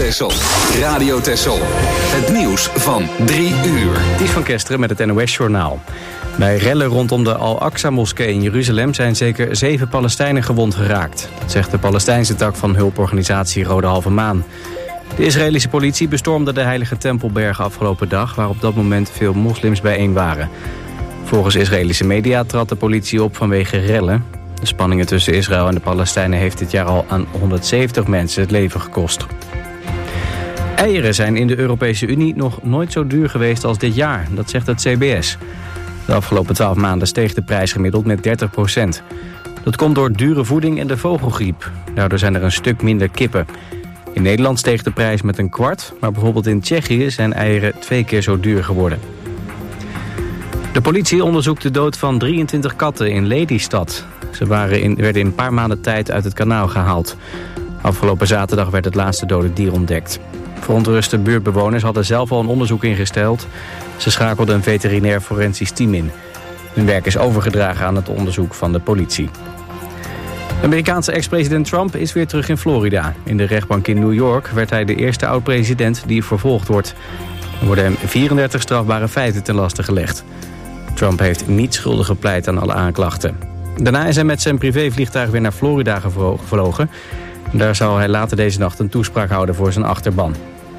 Texel. Radio Texel. Het nieuws van 3 uur. Ties van Kesteren met het NOS-journaal. Bij rellen rondom de Al-Aqsa-moskee in Jeruzalem zijn zeker 7 Palestijnen gewond geraakt. Dat zegt de Palestijnse tak van hulporganisatie Rode Halve Maan. De Israëlische politie bestormde de heilige Tempelberg afgelopen dag, waar op dat moment veel moslims bijeen waren. Volgens Israëlische media trad de politie op vanwege rellen. De spanningen tussen Israël en de Palestijnen heeft dit jaar al aan 170 mensen het leven gekost. Eieren zijn in de Europese Unie nog nooit zo duur geweest als dit jaar, dat zegt het CBS. De afgelopen 12 maanden steeg de prijs gemiddeld met 30%. Dat komt door dure voeding en de vogelgriep. Daardoor zijn er een stuk minder kippen. In Nederland steeg de prijs met een kwart, maar bijvoorbeeld in Tsjechië zijn eieren 2 keer zo duur geworden. De politie onderzoekt de dood van 23 katten in Lelystad. Ze werden in een paar maanden tijd uit het kanaal gehaald. Afgelopen zaterdag werd het laatste dode dier ontdekt. Verontruste buurtbewoners hadden zelf al een onderzoek ingesteld. Ze schakelden een veterinair forensisch team in. Hun werk is overgedragen aan het onderzoek van de politie. Amerikaanse ex-president Trump is weer terug in Florida. In de rechtbank in New York werd hij de eerste oud-president die vervolgd wordt. Er worden hem 34 strafbare feiten ten laste gelegd. Trump heeft niet schuldig gepleit aan alle aanklachten. Daarna is hij met zijn privévliegtuig weer naar Florida gevlogen. Daar zal hij later deze nacht een toespraak houden voor zijn achterban.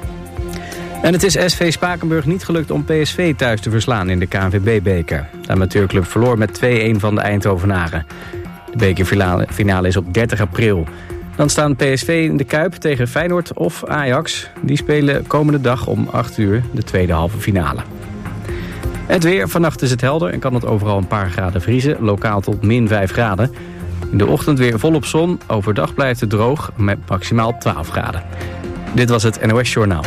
En het is SV Spakenburg niet gelukt om PSV thuis te verslaan in de KNVB-beker. De amateurclub verloor met 2-1 van de Eindhovenaren. De bekerfinale is op 30 april. Dan staan PSV in de Kuip tegen Feyenoord of Ajax. Die spelen komende dag om 8 uur de tweede halve finale. Het weer, vannacht is het helder en kan het overal een paar graden vriezen. Lokaal tot min 5 graden. In de ochtend weer volop zon. Overdag blijft het droog met maximaal 12 graden. Dit was het NOS Journaal.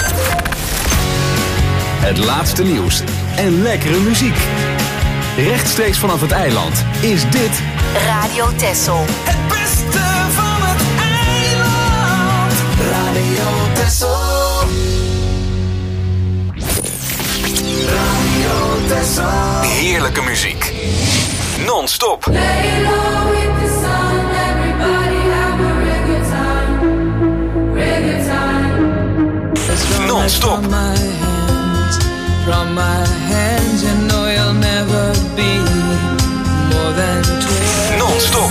Het laatste nieuws en lekkere muziek. Rechtstreeks vanaf het eiland is dit Radio Texel. Het beste van het eiland. Radio Texel. Radio Texel. heerlijke muziek. Non-stop. Lay low with the sun, everybody have a reggae time. Reggae time. Non-stop. From my hands, you know you'll never be more than 12. Non-stop.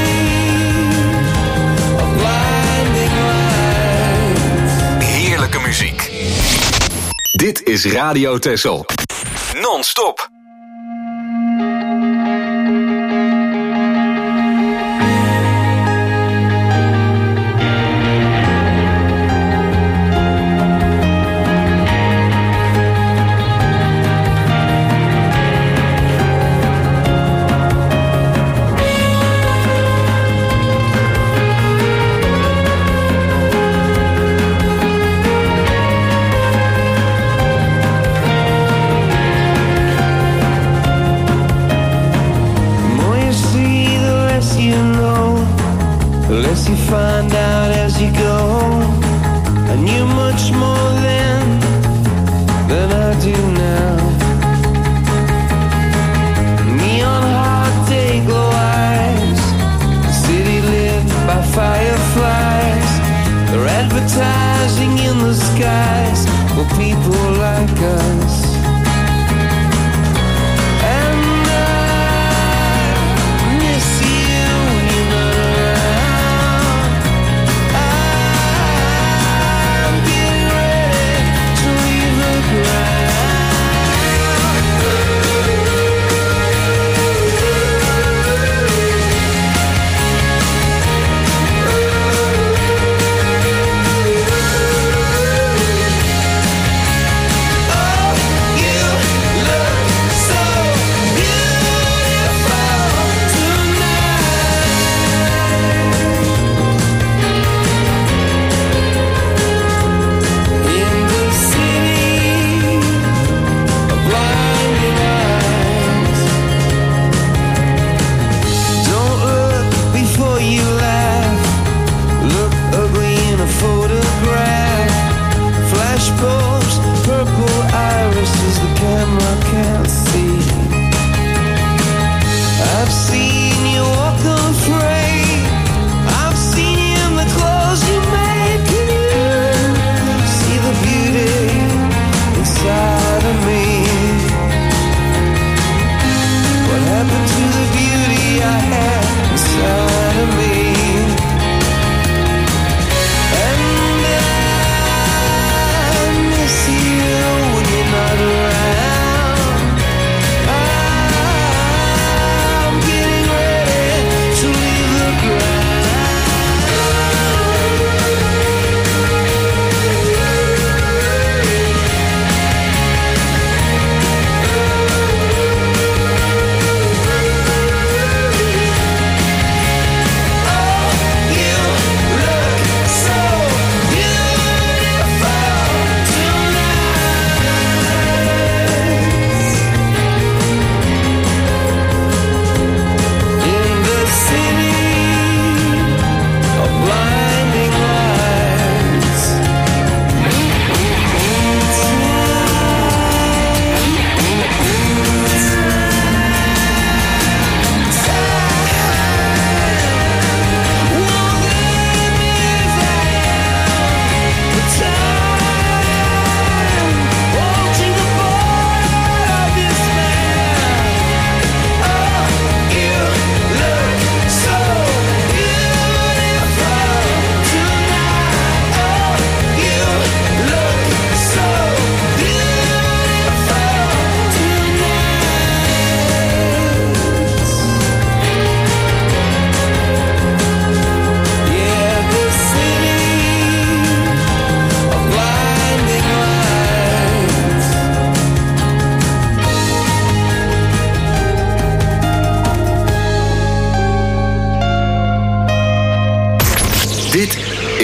Heerlijke muziek. Dit is Radio Texel. Non-stop. You find out as you go, I knew much more then than I do now. Neon heart, day glow eyes, city lit by fireflies. They're advertising in the skies for people like us.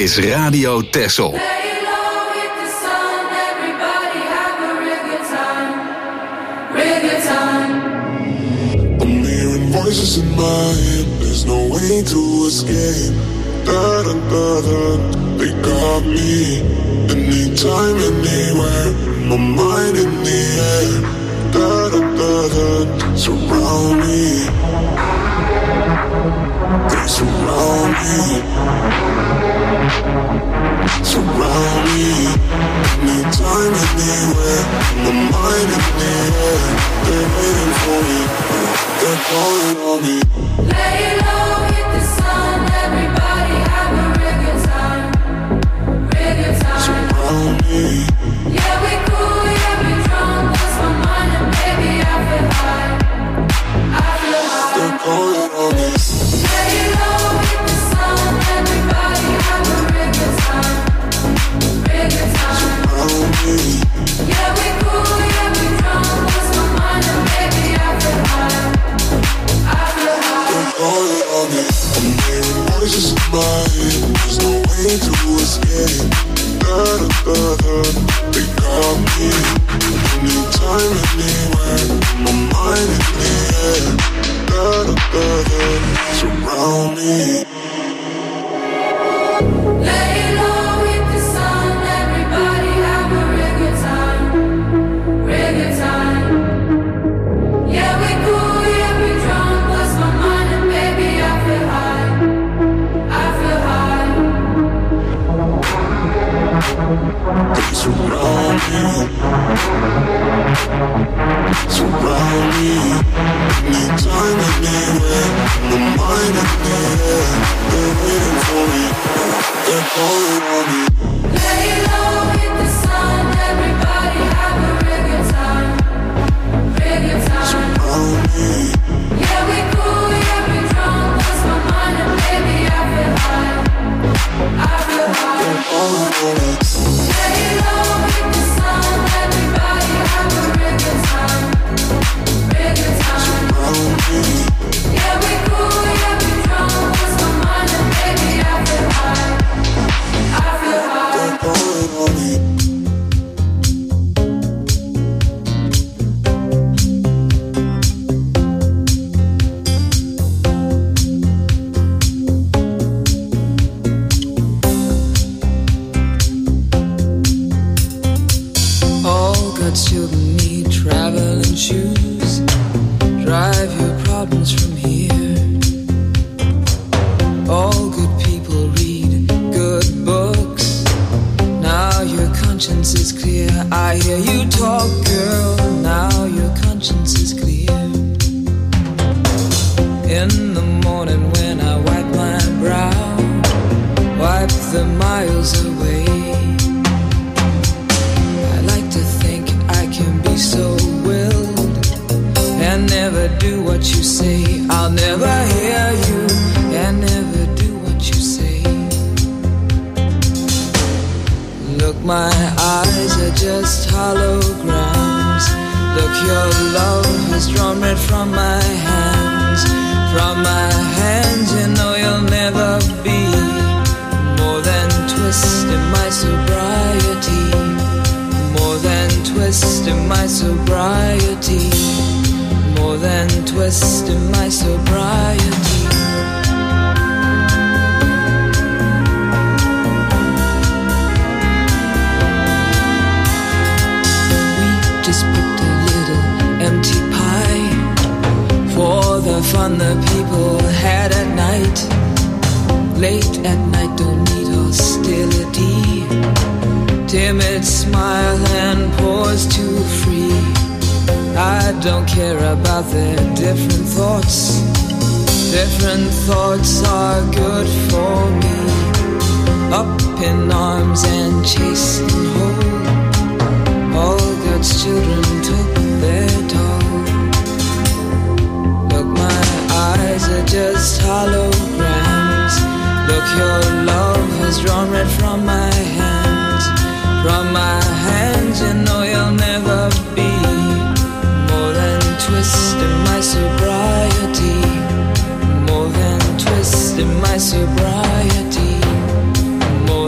is Radio Texel. Voices in my head, there's no way to escape. Da da da da, they got me. Anytime, anywhere, my mind in the air. Da da da da, surround me. They surround me. Surround me. Anytime, anywhere, my mind in the air. They're waiting for me. They're calling on me. Lay low, hit the sun. Everybody have a real good time. Real good time. Surround me. Yeah, we cool, yeah, we drunk. Lost my mind and baby, I feel high. I feel high. They're calling on me. Lay low, hit the sun. Everybody have a real good time. Real good time. Surround me. Yeah, we cool, yeah, we drunk. Lost my mind and baby, I feel high. They're calling on me. I'm hearing voices in my head. There's no way to escape. Da da da da, they got me. Anytime, anywhere, my mind in the air. Da da da da, surround me. Lay low, hit the sun. Everybody have a real good time. Real good time. Yeah, we cool, yeah, we drunk. Lost my mind and baby, I feel high. I feel high. They surround me. Surround me. Anytime, anywhere, my mind in the air. They're waiting for me. They're calling on me. Lay low, hit the sun. Everybody have a real good time. Real good time. Surround me. Yeah, we cool, yeah, we drunk. Lost my mind and baby, I feel high. I feel high. They're calling on me. Lay low, hit the sun. Everybody have a real good time. Real good time. Surround me. Yeah, we cool, yeah, we drunk. Lost my mind and baby, I feel high. I feel high. They're calling on me. All good children need traveling shoes. Drive your problems from here. All good people read good books. Now your conscience is clear. I hear you talk, girl. Now your conscience is clear. In the morning when I wipe my brow, wipe the miles away. I like to think I can be so willed and never do what you say. I'll never hear you and never do what you say. Look, my eyes are just holograms. Look, your love has drawn red from my hands. From my hands, you know you'll never be more than twist in my sobriety. More than twist in my sobriety. More than twist in my sobriety. We just picked a little empty pie for the fun the people had at night. Late at night, don't need hostility. Timid smile and pause too free. I don't care about their different thoughts. Different thoughts are good for me. Up in arms and chased and whole. All God's children took their toll. Look, my eyes are just holograms. Look, your love has drawn red from my hands. From my hands, you know you'll never be more than twist in my sobriety. More than twist in my sobriety. More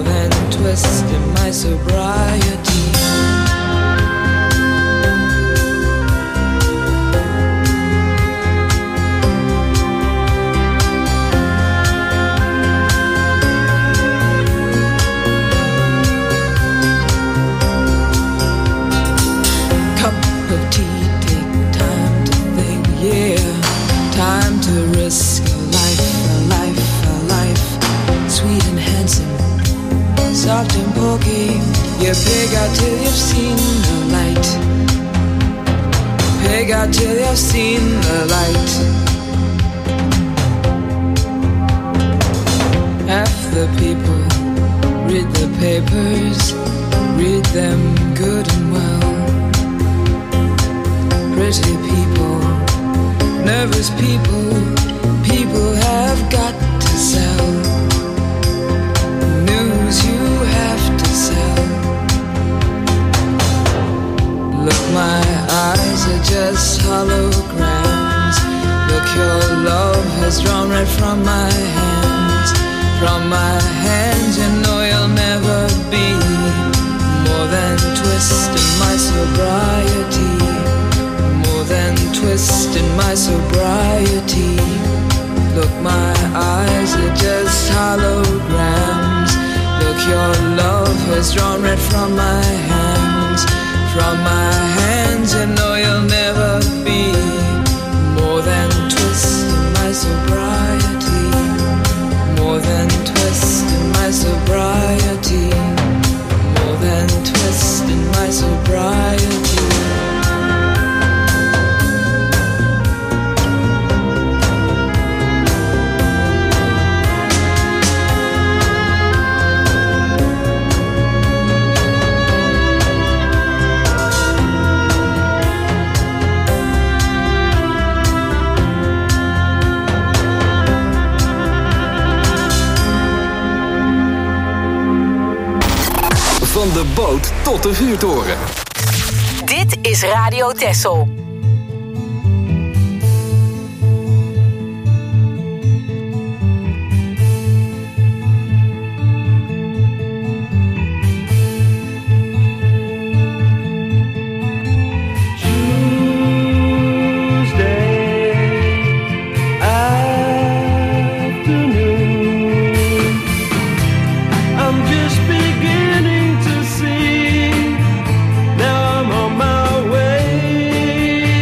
till you've seen the light. Pig out till you've seen the light. Half the people read the papers, read them good and well. Pretty people, nervous people, people have got to sell. News you have to sell. Look, my eyes are just holograms. Look, your love has drawn right from my hands. From my hands, you know you'll never be more than twist in my sobriety. More than twist in my sobriety. Look, my eyes are just holograms. Look, your love has drawn right from my hands. From my hands, you know you'll never be more than twist in my sobriety. More than twist in my sobriety. More than twist in my sobriety. Van de boot tot de vuurtoren. Dit is Radio Texel. Now I'm on my way.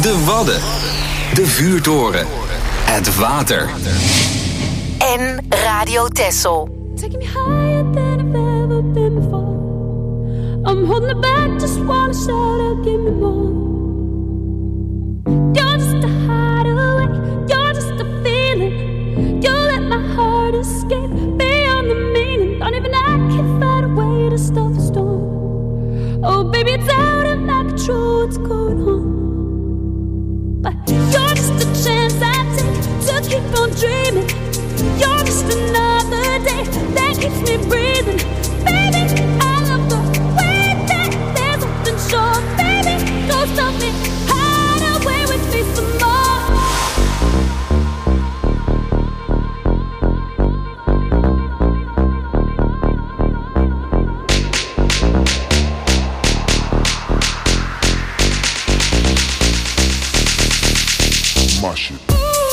De Wadden. De Vuurtoren. Het water. En Radio Texel. Taking me higher than I've ever been before. I'm holding it back, just wanna shout out, give me more. You're just a hideaway, you're just a feeling. You let my heart escape beyond the meaning. Don't even I can find a way to stop the storm. Oh baby, it's out of my control, what's going on? But you're just a chance I take to keep on dreaming. You're just another day that keeps me breathing. Baby, I love the way that there's something sure. Baby, go stop me, hide away with me some more. Mush it.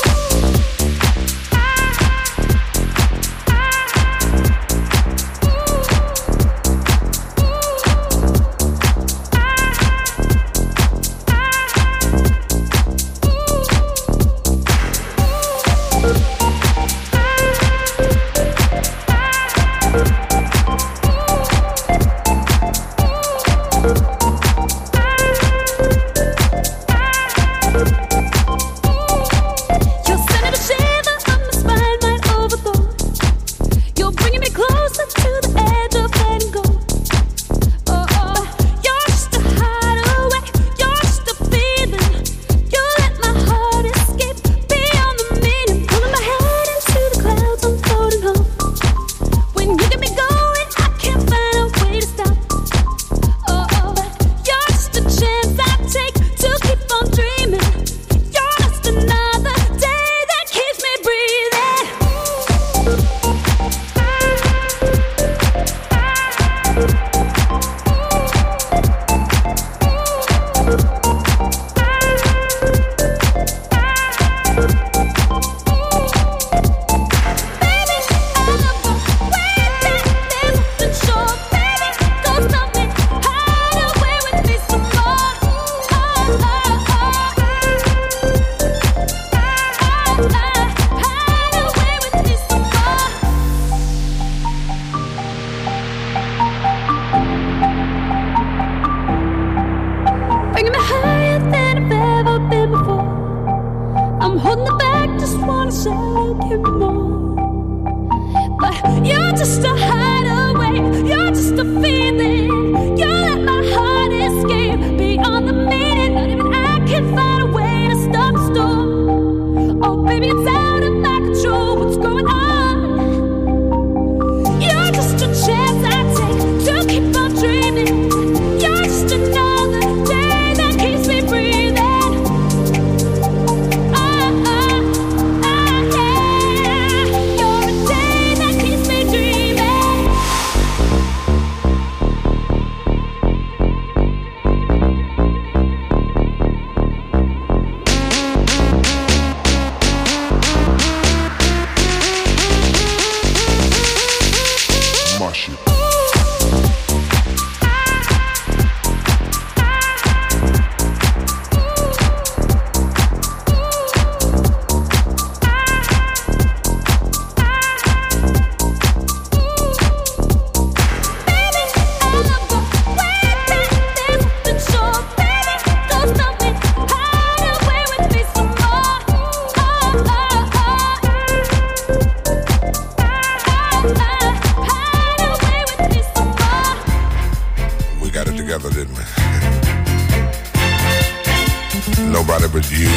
Nobody but you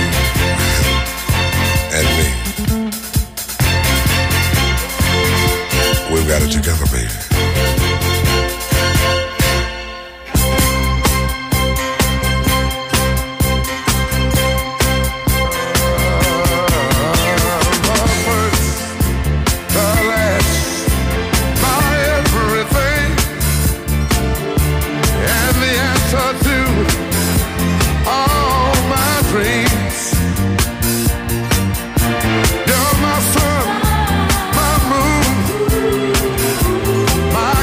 and me. We've got it together, baby. My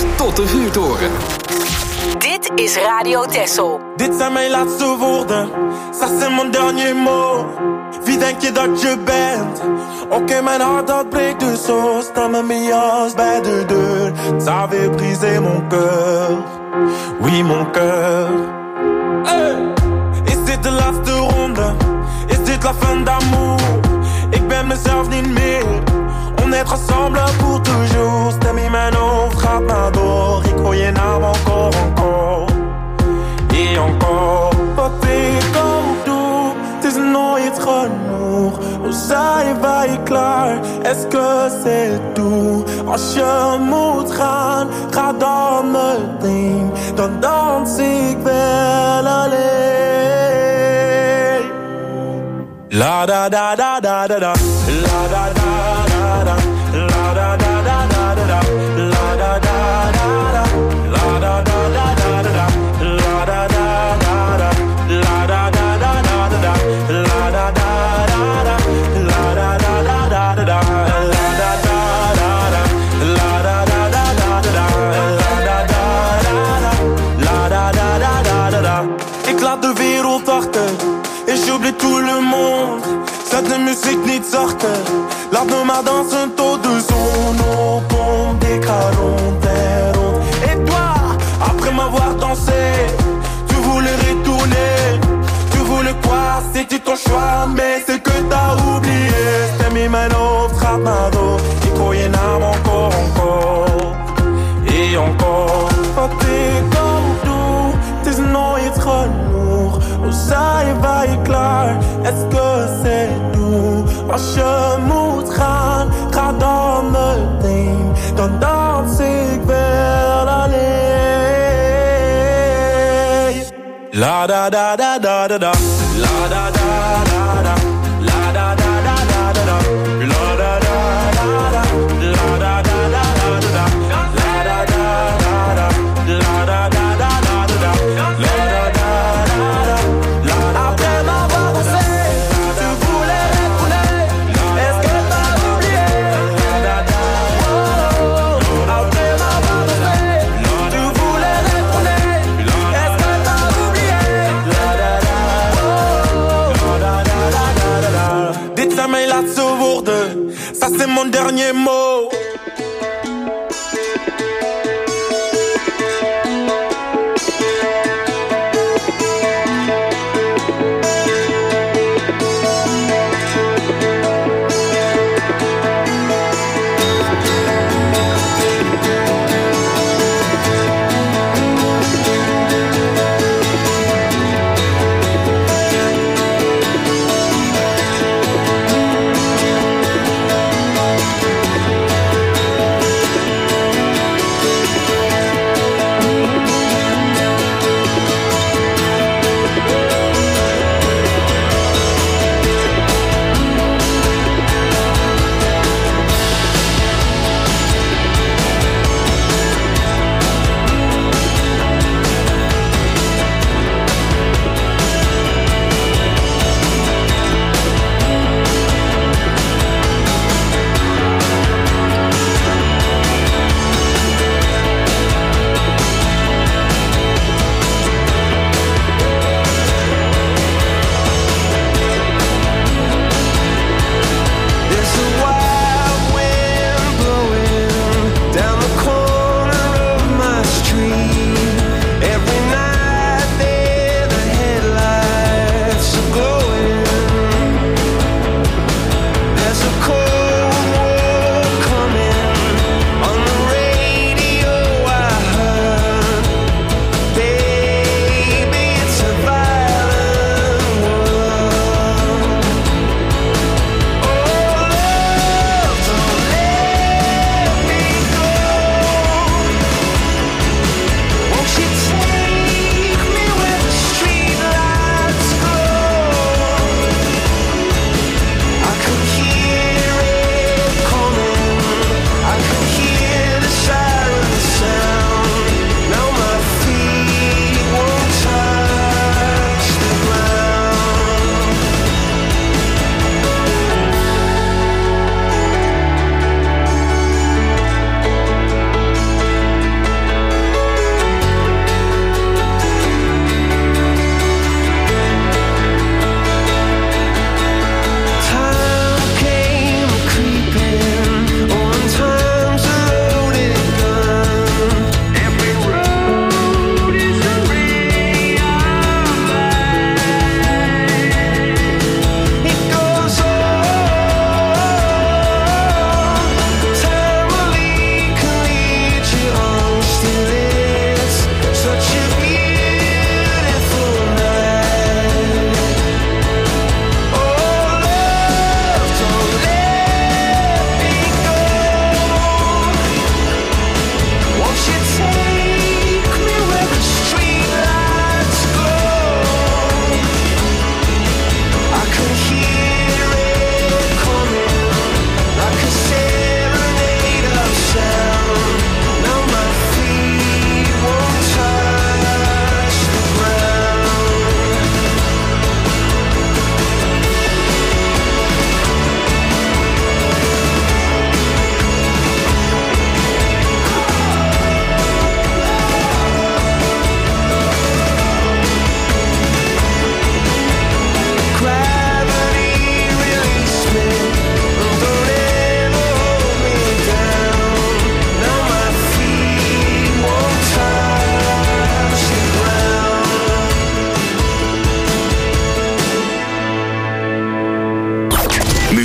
tot de vuurtoren. Dit is Radio Texel. Dit zijn mijn laatste woorden, ça c'est mon dernier mot. Wie denk je dat je bent? Oké, mijn hart dat breekt dus zo. Sta met mijn jas bij de deur. Ça avait brisé mon cœur. Oui, mon cœur. Hey! Is dit de laatste ronde? Is dit la fin d'amour? Ik ben mezelf niet meer. On est ensemble pour toujours. Stem in mijn hoofd gaat maar door. Ik hoor je naam encore, encore. Et encore. Wat ik ook doe, het is nooit genoeg. Hoe zijn wij klaar? Est-ce que c'est tout? Als je moet gaan, ga dan meteen. Dan dans ik wel alleen. La da da da da da da. La da da da da. La da da da da da. La da da da da. La da da da da da. La da da da da. La da da da da da. La da da da da. La da da da da da. La da da da da. La da da da da da. La da da da da da. Ik laat de wereld achter. Et j'oublie tout le monde. Zet de muziek niet zachter. Laat me maar dansen tot de zon opkomt. Ik ga rond en rond. Et toi, après m'avoir dansé, tu voulais retourner. Tu voulais quoi? C'était ton choix, mais c'est que t'as oublié. Stem in mijn hoofd gaat maar door. Ik hoor je naam encore, encore. Et encore. Wat ik ook doe, het is nooit genoeg. Hoe zijn wij klaar? Est-ce que c'est tout? Als je moet gaan, ga dan meteen. Dan dans ik wel alleen. La da da da da da da. La da da da da. La da da da da da. La da da da da. La da da da da da. La da da da da. La da da da da da. La da da da da. Après m'avoir dansé, tu voulais retourner. Est-ce que t'as oublié? Après m'avoir dansé, tu voulais retourner. Est-ce que t'as oublié? Dit zijn mijn laatste woorden, ça c'est mon dernier mot.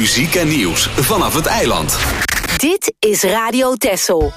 Muziek en nieuws vanaf het eiland. Dit is Radio Texel.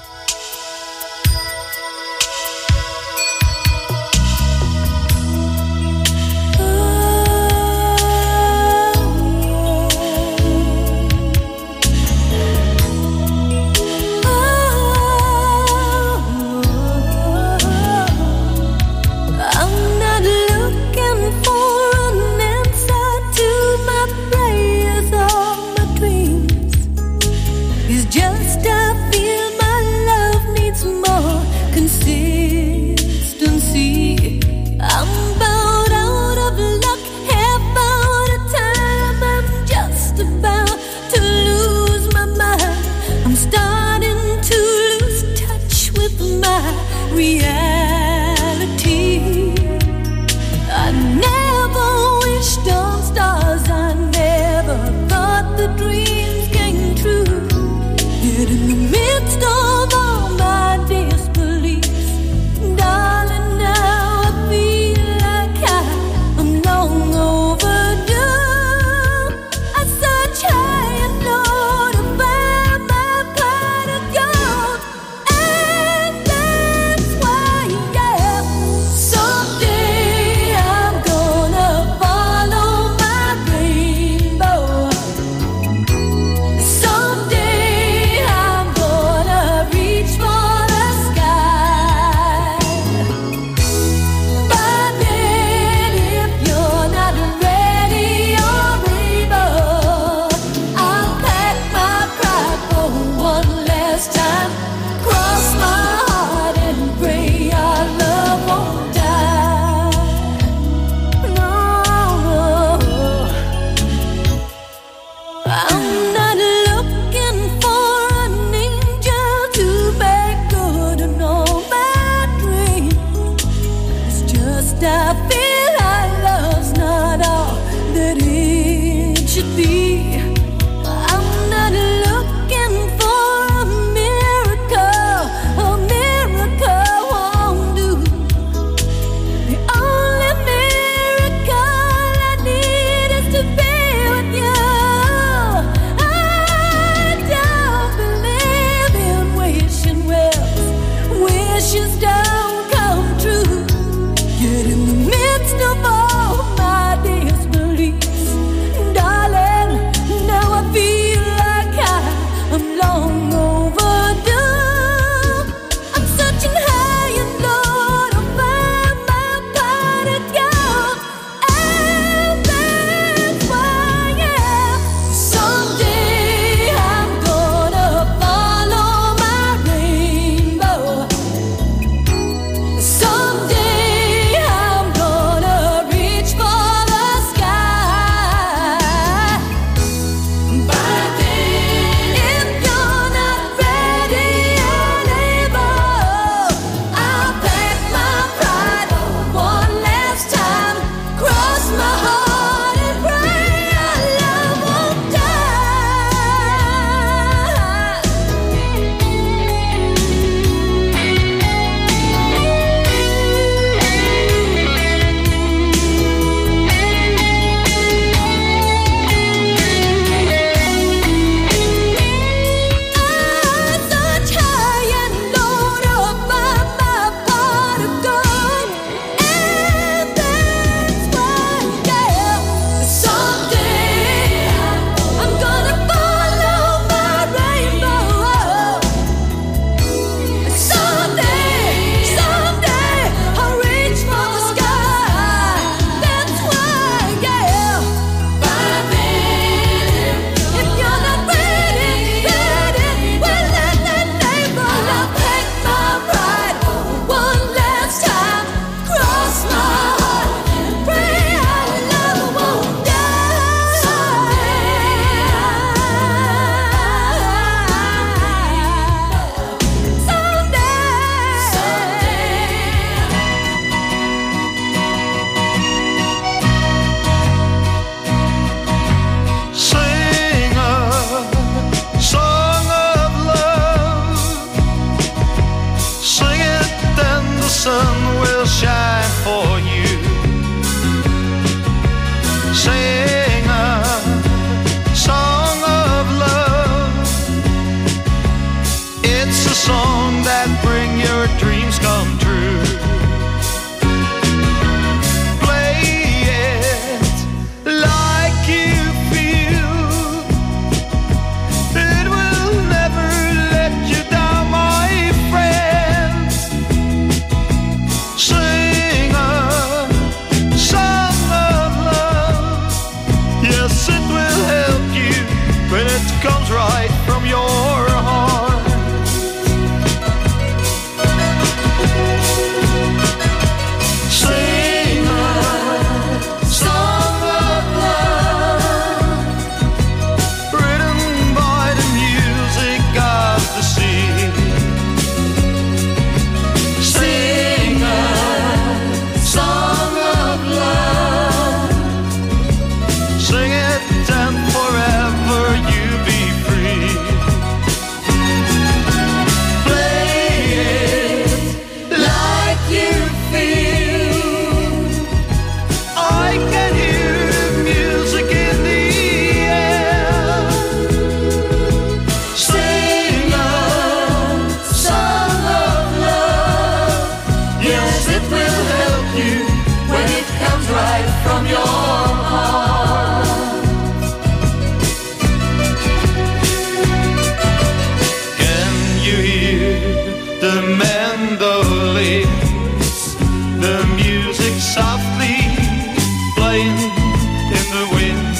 softly playing in the wind.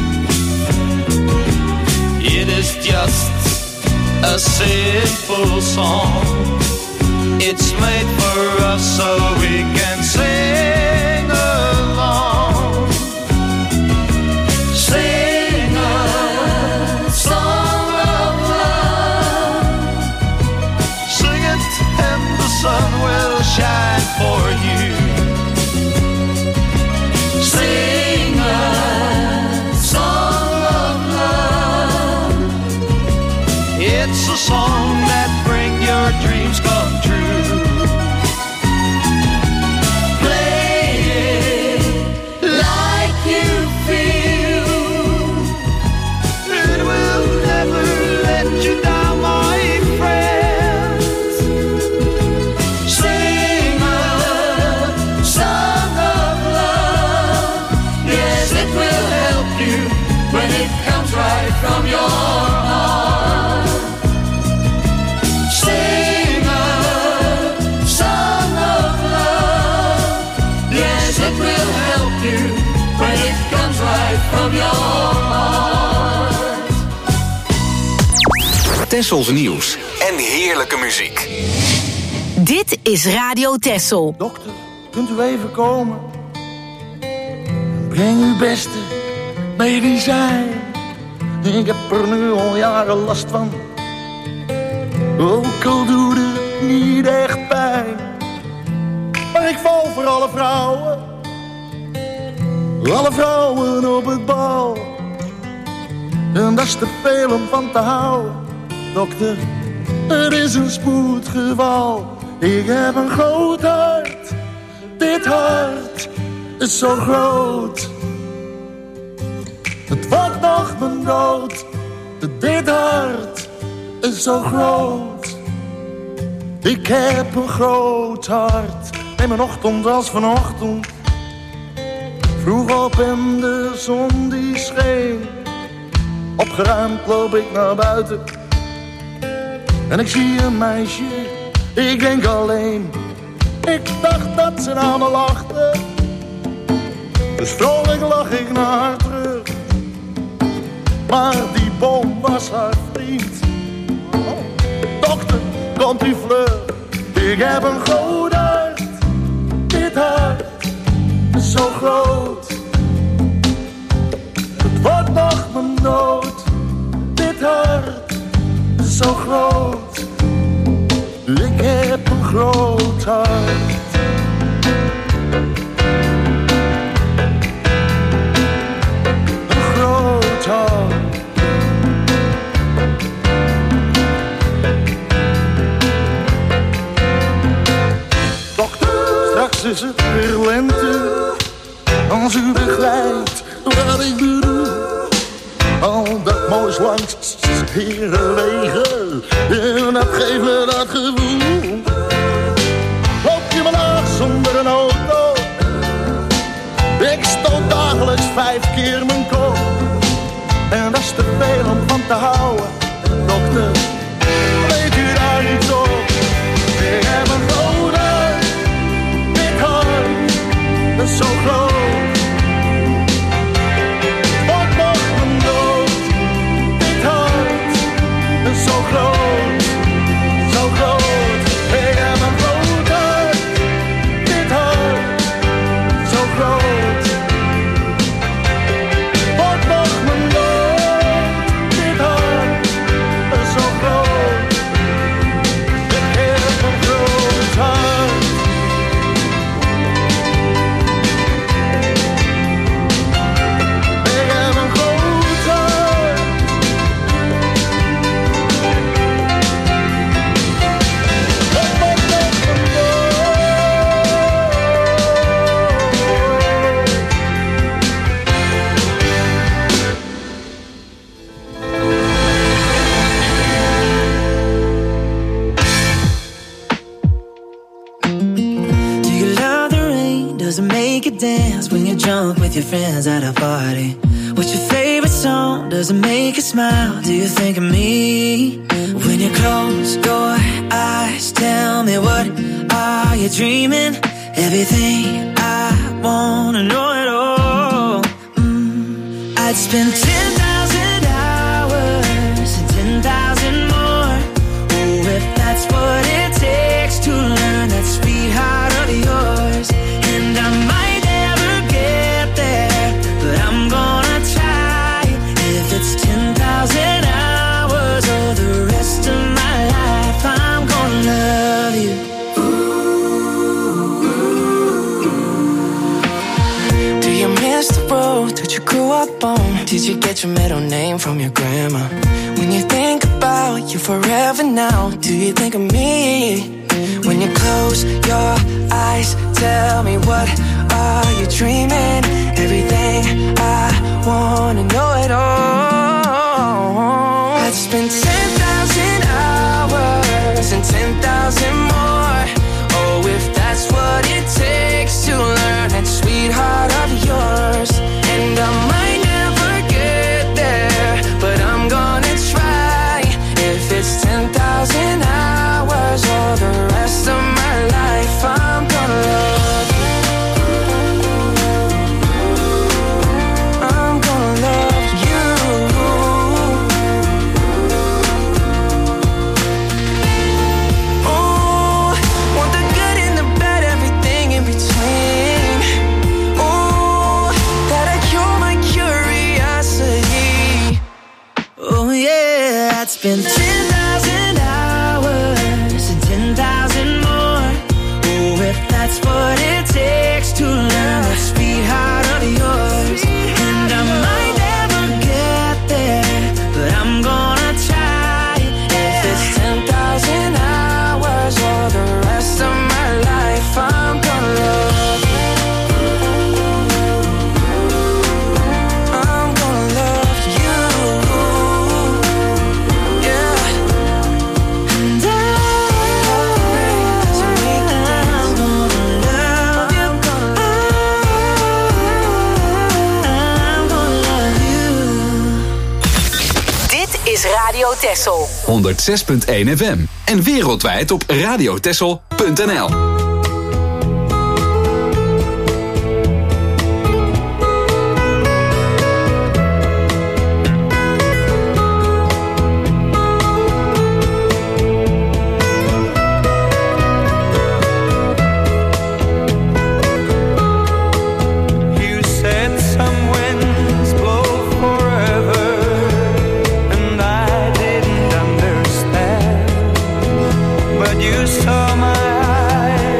It is just a simple song. It's made for us so we can sing along. Sing a song of love. Sing it and the sun will shine for you. Sing a song of love. It's a song that brings your dreams come true. Play it like you feel. It will never let you down, my friend. Sing a song of love. Yes, it will help you when it comes right from your heart. Sing a song of love. Yes, it will help you when it comes right from your heart. Tessels nieuws en heerlijke muziek. Dit is Radio Tessel. Dokter, kunt u even komen? Breng uw beste medicijn. Ik heb er nu al jaren last van. Ook al doet het niet echt pijn. Maar ik val voor alle vrouwen. Alle vrouwen op het bal. En dat is te veel om van te houden. Dokter, er is een spoedgeval. Ik heb een groot hart. Dit hart is zo groot. Het wordt nog mijn dood. Dit hart is zo groot. Ik heb een groot hart. Neem een ochtend als vanochtend. Vroeg op en de zon die scheen. Opgeruimd loop ik naar buiten. En ik zie een meisje. Ik denk alleen. Ik dacht dat ze naar me lachte. Dus vrolijk lach ik naar haar terug. Maar die boom was haar vriend. Dokter, komt u vlug. Ik heb een groot hart. Dit hart is zo groot. Het wordt nog mijn dood. Dit hart is zo groot. Ik heb een groot hart. Een groot hart. Straks is het weer lente. Als u begrijpt wat ik bedoel. Al dat moois langs herenwegen. En dat geeft me dat gevoel. Loop je me laag zonder een auto. Ik stoot dagelijks 5 keer mijn kop. En dat is te veel om van te houden. Dokter, weet u daar iets op? Ik heb een groot hart. Dit hart is zo groot. Wordt nog mijn dood. Dit hart is zo groot. Zo groot. Ik heb een groot hart. Dit hart zo groot. Wordt nog mijn dood. Dit hart is zo groot. Ik heb een groot hart. Ik heb een groot hart. Het wordt nog mijn dood. Do you love the rain? Does it make you dance when you're drunk with your friends at a party? What's your favorite song? Does it make you smile? Do you think of me? When you close your eyes, tell me what are you dreaming? Everything I spent 10,000 hours and 10,000 more. Oh, if that's what it takes to learn that sweetheart of yours. And I might never get there, but I'm gonna try. If it's 10,000 hours or the rest of my life, I'm gonna love you. Do you miss the road that you grew up on? Did you get your middle name from your grandma? When you think about you forever now, do you think of me? When you close your eyes, tell me what are you dreaming? Everything I wanna know it all. I'd spend 10,000 hours and 10,000 more. Oh, if that's what it takes to learn that sweetheart of yours. And I might never get there, but I'm gonna try. If it's 10,000 hours or the rest of my life, I'm gonna love you. I'm gonna love you. Oh, want the good and the bad, everything in between. Oh, that'll cure my curiosity. Oh yeah, I'd spend 10,000 hours and 10,000 more. Oh, if that's what it takes to learn that sweetheart of yours. And I might never get there, but I'm gonna try. If it's 10,000 hours or the rest of my life, I'm gonna love you. I'm gonna love you. Yeah. And I'm gonna love you. I'm gonna love you. Dit is Radio Texel. 106.1 FM. En wereldwijd op radiotexel.nl. You said some winds blow forever, and I didn't understand. But you saw my eyes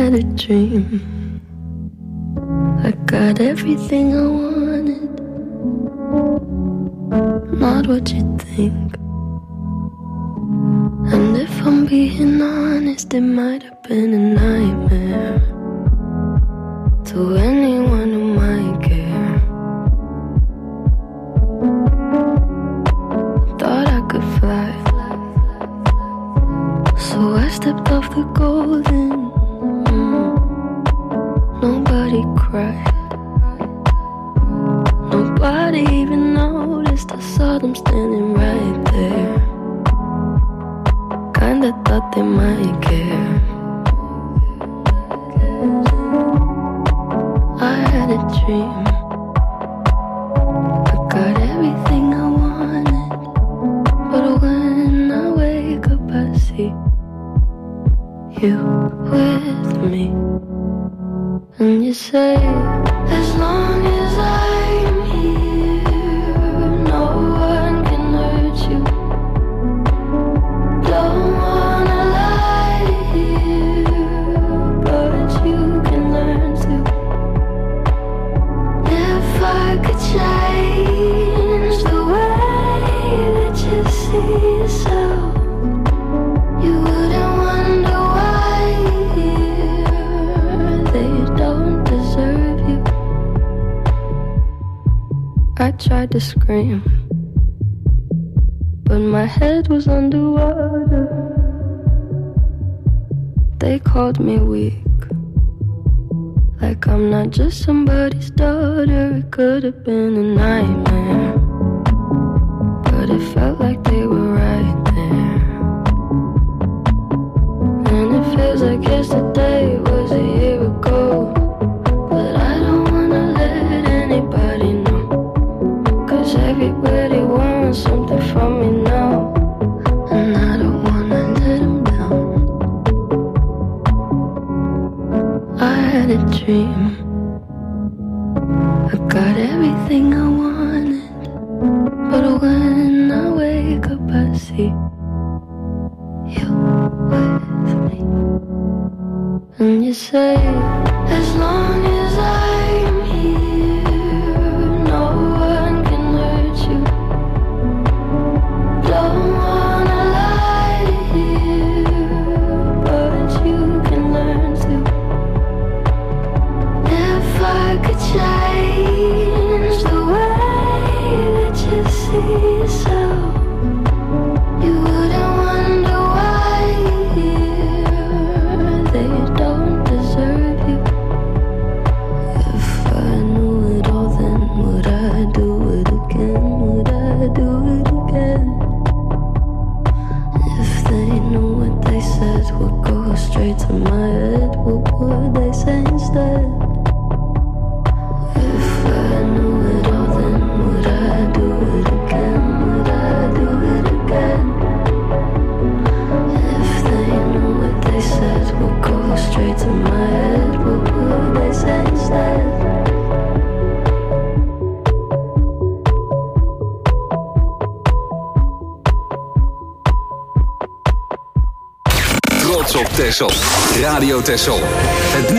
had a dream. I got everything I wanted. Not what you think. And if I'm being honest, it might have been a nightmare to anyone who might care. Thought I could fly, so I stepped off the golden. Nobody cried, nobody even noticed. I saw them standing right there. Kinda thought they might care. I had a dream. I got everything I wanted, but when I wake up I see you with me. And you say, as long as I'm here, no one can hurt you. Don't wanna lie here, but you can learn to. If I could change the way that you see yourself, you wouldn't wonder why they don't deserve you. I tried to scream, but my head was underwater. They called me weak, like I'm not just somebody's daughter. It could have been a nightmare, but it felt like they were right there. And it feels like yesterday was a year ago, but I don't wanna let anybody know, 'cause everybody wants something from me now, and I don't wanna let them down. I had a dream. I got everything I wanted, but when I wake up I see you with me. And you say, as long as I'm here, no one can hurt you. Don't wanna lie here, but you can learn to. If I could change the way that you see yourself, you wouldn't wonder why they don't deserve you. If I knew it all, then would I do it again? Would I do it again? If they knew what they said would go straight to my head, what would they say instead? If I knew it all, then would I do it again? Would I do it again? If they knew what they said would go straight to my head, what would they say instead? Trots op Texel. Radio Texel. Het